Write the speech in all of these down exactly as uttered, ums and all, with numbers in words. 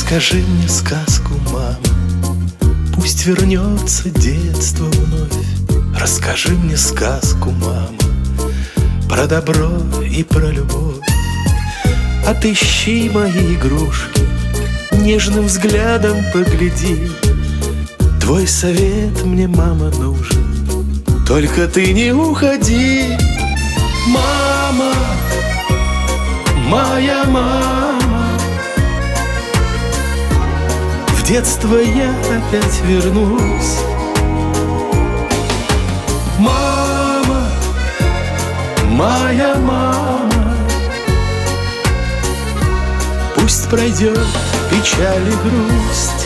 Расскажи мне сказку, мама, пусть вернется детство вновь. Расскажи мне сказку, мама, про добро и про любовь. Отыщи мои игрушки, нежным взглядом погляди. Твой совет мне, мама, нужен, только ты не уходи. Мама, моя мама, в детство я опять вернусь. Мама, моя мама, пусть пройдет печаль и грусть.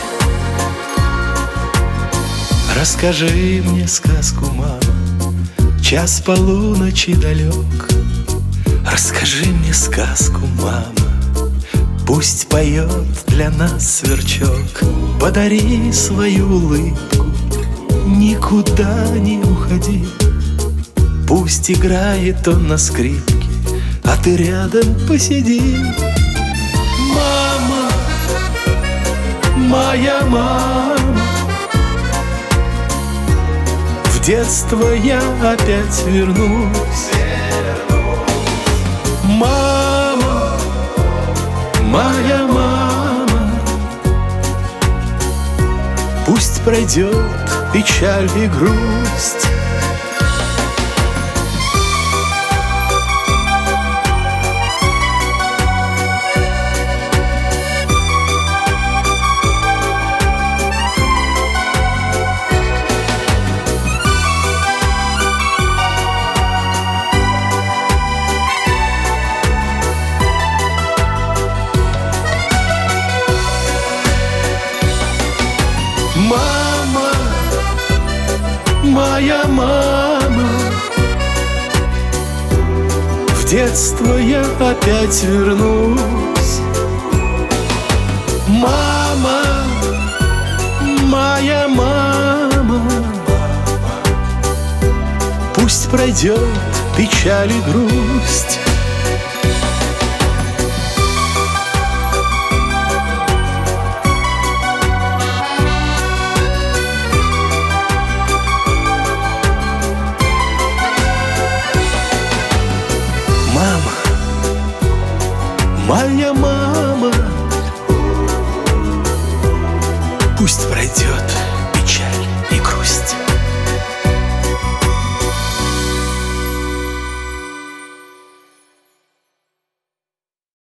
Расскажи мне сказку, мама, час полуночи далек. Расскажи мне сказку, мама, пусть поет для нас сверчок. Подари свою улыбку, никуда не уходи. Пусть играет он на скрипке, а ты рядом посиди. Мама, моя мама, в детство я опять вернусь. Мама, моя мама, пусть пройдет печаль и грусть. Мама, моя мама, в детство я опять вернусь. Мама, моя мама, пусть пройдет печаль и грусть. Мама, моя мама, пусть пройдет